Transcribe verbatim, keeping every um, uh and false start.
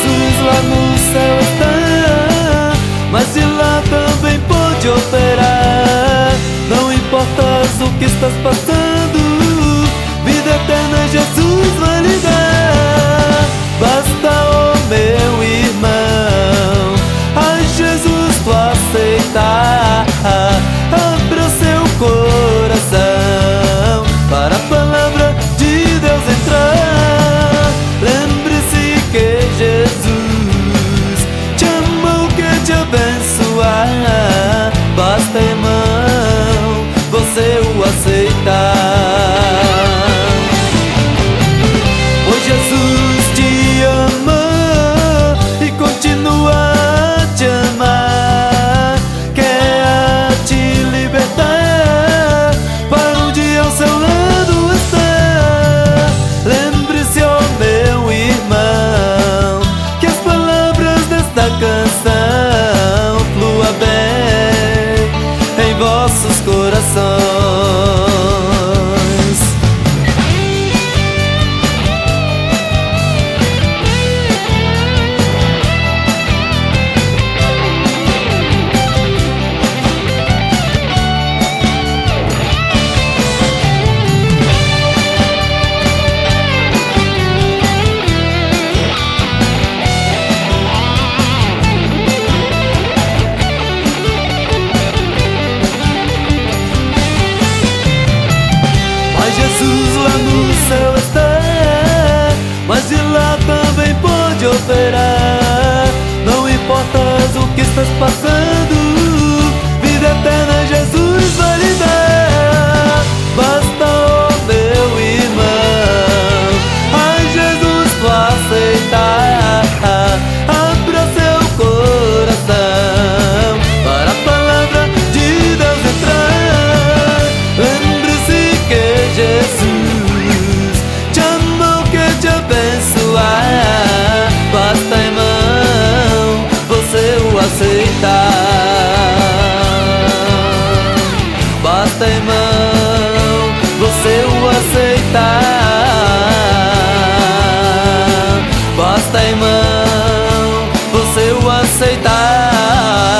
Jesus lá no céu está, mas de lá também pode operar. Não importa o que estás passando, vida eterna Jesus vai lhe dar. Basta, oh meu irmão, a Jesus tu aceitar. Abra o seu coração para a palavra de Deus entrar. Lembre-se que Jesus te amou, quer te abençoar. Basta, irmão, você o aceitar. Pois Jesus te ama e continua a te amar. Quer te libertar para um dia ao seu lado estar. Lembre-se, ó meu irmão, que as palavras desta canção flua bem em vossos corações. Jesus lá no céu está, mas de lá também pode operar. Não importa o que estás passando, vida eterna Jesus vai lhe dar. Basta, oh meu irmão, a Jesus tu aceitar. Abra seu coração para a palavra de Deus entrar. Lembre-se que Jesus te amou, quer te abençoar. Basta, irmão, você o aceitar. Basta, irmão, você o aceitar. Basta, irmão, você o aceitar.